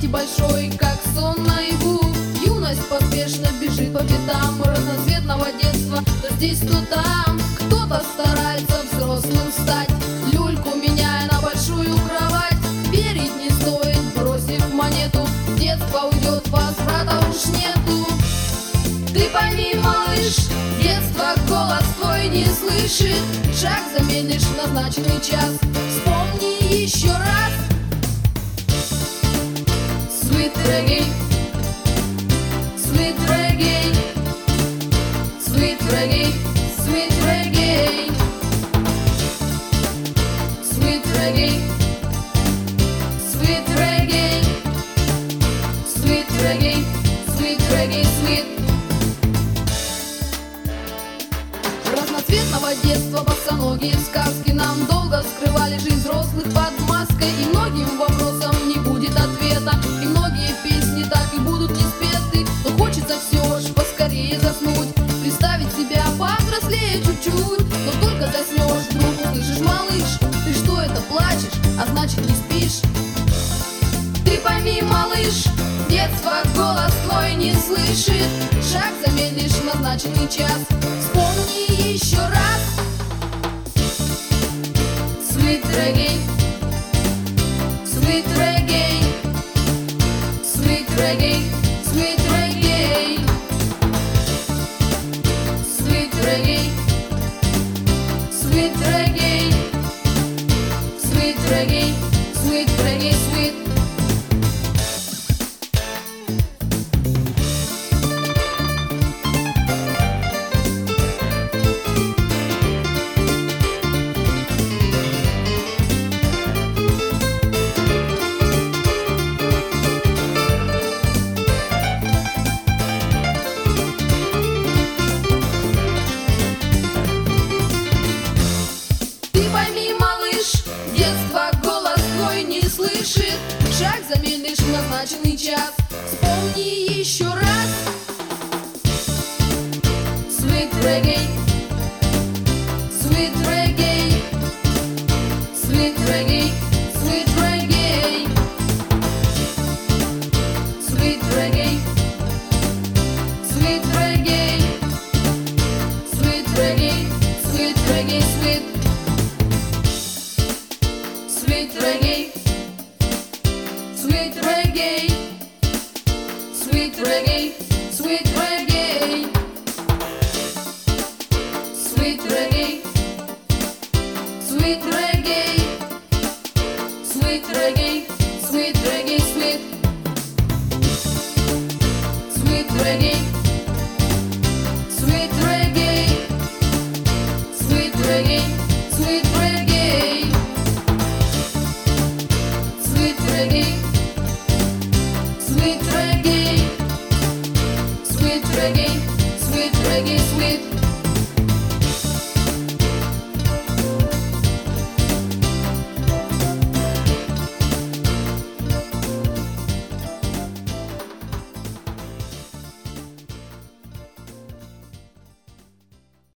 большой, как сон наяву. Юность поспешно бежит по пятам разноцветного детства. То здесь, то там, кто-то старается взрослым стать. Люльку меняя на большую кровать, верить не стоит, бросив монету. Детство уйдет, возврата уж нету. Ты пойми, малыш, детство голос твой не слышит. Шаг замедлишь в назначенный час, вспомни еще раз. Sweet reggae, sweet reggae, sweet reggae, sweet reggae, sweet reggae, sweet reggae, sweet reggae, sweet reggae, sweet. Разноцветного детства босоногие сказки нам долго скрывали жизнь взрослых под маской. И многим вопросам не будет ответа, и многие песни так и будут не спеты. Но хочется все ж поскорее заснуть, представить себя повзрослее чуть-чуть. Но только заснешь, вдруг услышишь: малыш, ты что это плачешь, а значит не спишь. Ты пойми, малыш, детство голос твой не слышит. Шаг замедлишь в назначенный час, вспомни еще раз. Sweet reggae, sweet reggae, sweet reggae, sweet reggae, sweet reggae, sweet reggae, sweet reggae, sweet reggae, sweet. Шаг замедлишь в назначенный час, вспомни еще раз. Sweet reggae, sweet reggae, sweet reggae, sweet reggae, sweet reggae, sweet reggae, sweet reggae, sweet reggae, sweet. Sweet reggae, sweet reggae, sweet reggae, sweet reggae, sweet reggae, sweet reggae, sweet reggae, sweet reggae, sweet. Sweet reggae, sweet reggae, sweet reggae, sweet reggae, sweet reggae, sweet reggae, sweet reggae, sweet reggae, sweet.